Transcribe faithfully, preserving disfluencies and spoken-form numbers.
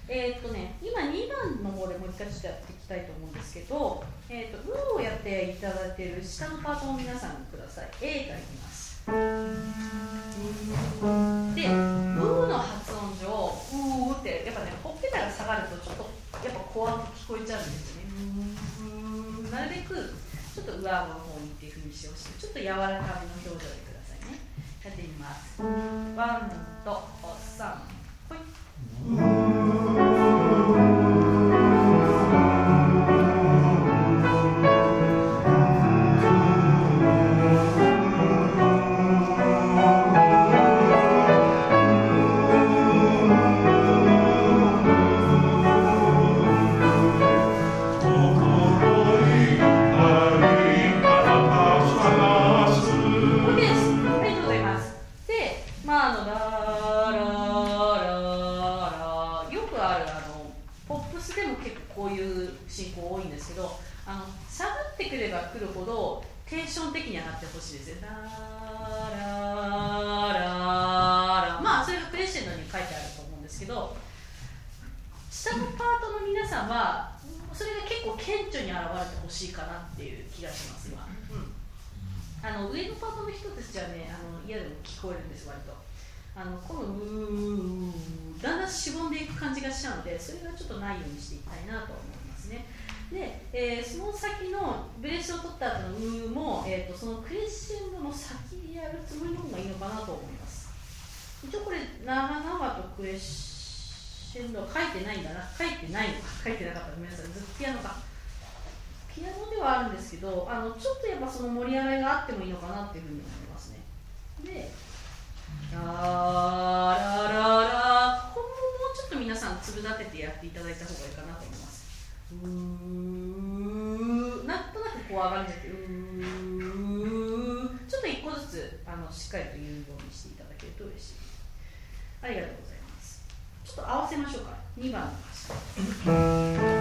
えーっとね、今にばんの方でもう一回ちょっとやっていきたいと思うんですけど、えーっと、うをやっていただいている下のパートを皆さんください。A からいきます。で、うの発音上、うーってやっぱね、ほっぺたが下がるとちょっとやっぱ怖く聞こえちゃうんですよね。うーなるべくちょっと上顎の方にっていうふうにしてほしい。ちょっと柔らかめの表情でくださいね。やってみます。ワンとさん、ほい。あのこのうーだんだんしぼんでいく感じがしちゃうので、それがちょっとないようにしていきたいなと思いますね。で、えー、その先のブレッシュを取った後のうーも、えー、とそのクレッシェンドの先にやるつもりの方がいいのかなと思います。一応これ長々とクレッシェンドは書いてないんだな、書いてないのか、書いてなかったらごめんなさい、ずっとピアノか。ピアノではあるんですけど、あのちょっとやっぱその盛り上がりがあってもいいのかなっていうふうに思いますね。で、ララララ、ここももうちょっと皆さん粒立ててやっていただいた方がいいかなと思います。うー、なんとなくこう上がるんじゃなくて、うー、ちょっと一個ずつあのしっかりと言うようにしていただけると嬉しい。ありがとうございます。ちょっと合わせましょうか。にばんの歌詞。